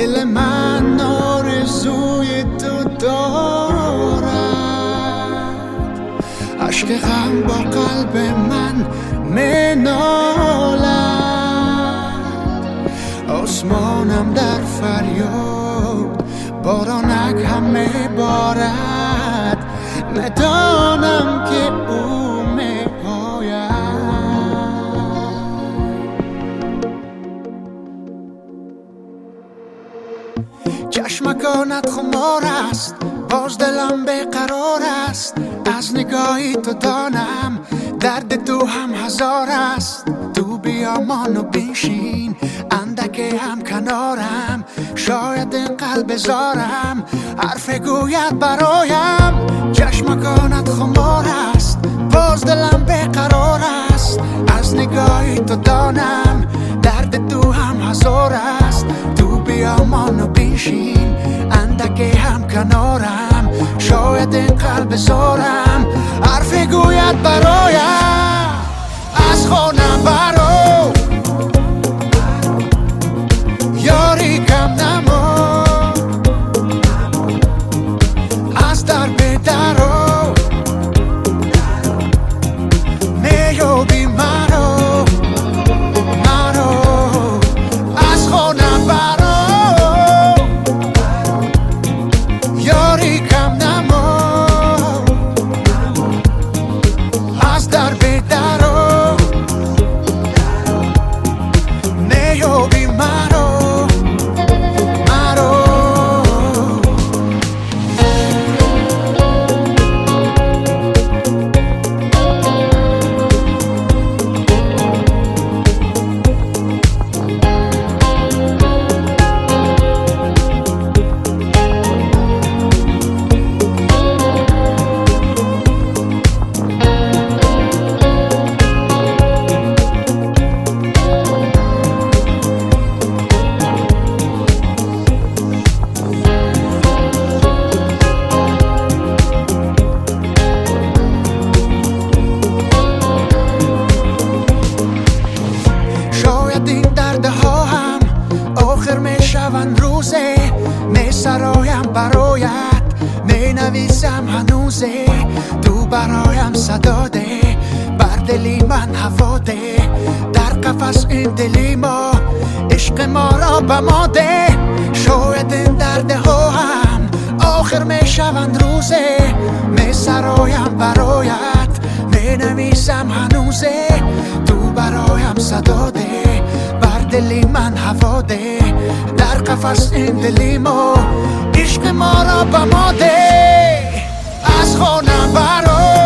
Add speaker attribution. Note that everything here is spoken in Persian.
Speaker 1: دل من آرزوی تو دارد، عشق غم با قلب من منالد. آسمانم در فریاد بارانک همه بارد، ندانم که او می‌آید. چشمکانت خمار است، باز دلم بیقرار است. از نگاهی تو دانم درد تو هم هزار است. تو بیا منو بنشین اندکی هم کنارم، شاید این قلب زارم حرف گوید برایم. چشمکانت خمار است، باز دلم بیقرار است. از نگاهی تو دانم درد تو هم هزار است. تو بیا منو بنشین اندکی هم کنارم، شاید این قلب زارم حرف گوید برایم. از خانم برو یاری کم نما، از در به درو نیابی مرو مرو. از خانم برو یاری کم نما، از در به درو نیابی مرو مرو. آخر می شوند روزه، می سرایم برایت، می نویسم هنوزه. تو برایم صدا ده، بر دلی من هوا ده. در قفس این دلی ما، عشق ما را به ما ده. شاید این درده ها هم آخر می شوند روزه، می سرایم برایت، می نویسم هنوزه. تو برایم صدا ده، بر دلی من هوا ده. در قفس این دلی ما، عشق ما را به ما ده. از خانم برو